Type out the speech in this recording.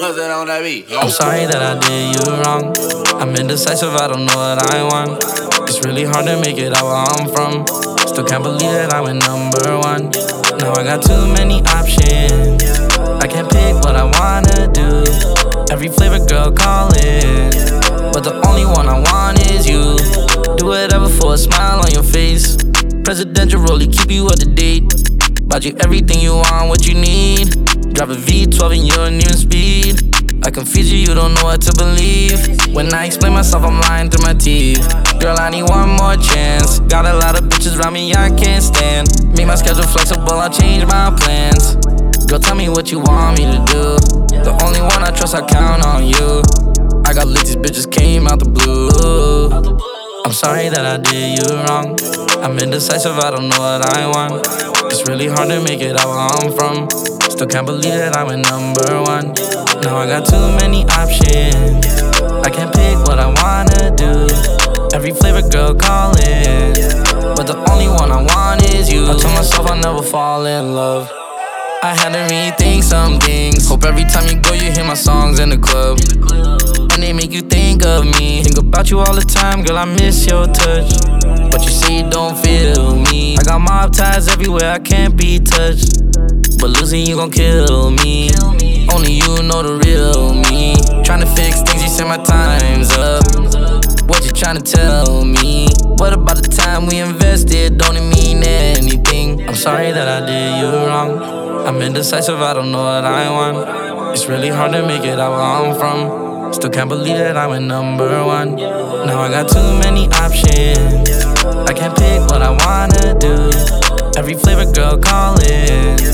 nothing on that beat. I'm sorry that I did you wrong. I'm indecisive, I don't know what I want. It's really hard to make it out where I'm from. Still can't believe that I went #1. Now I got too many options. I can't pick what I wanna do. Every flavor girl calling, but the only one I want is you. Do whatever for a smile on your face. Presidential rollie, keep you up to date. Bought you everything you want, what you need. Drive a V12 and you're near speed. I confuse you, you don't know what to believe. When I explain myself, I'm lying through my teeth. Girl, I need one more chance. Got a lot of bitches around me I can't stand. Make my schedule flexible, I'll change my plans. Girl, tell me what you want me to do. The only one I trust, I count on you. I got lit, these bitches came out the blue. I'm sorry that I did you wrong. I'm indecisive, I don't know what I want. It's really hard to make it out where I'm from. Still can't believe that I went #1. Now I got too many options. I can't pick what I wanna do. Every flavor girl calling, but the only one I want is you. I told myself I'll never fall in love. I had to rethink some things. Hope every time you go you hear my songs in the club, and they make you think of me. Think about you all the time, girl, I miss your touch. But you say you don't feel me. I got mob ties everywhere, I can't be touched. But losing you gon' kill me. Only you know the real me. Tryna fix things, you say my time's up. What you tryna tell me? What about the time we invested? Don't it mean anything? I'm sorry that I did you wrong. I'm indecisive, I don't know what I want. It's really hard to make it out where I'm from. Still can't believe that I went #1. Now I got too many options. I can't pick what I wanna do. Every flavor girl calling,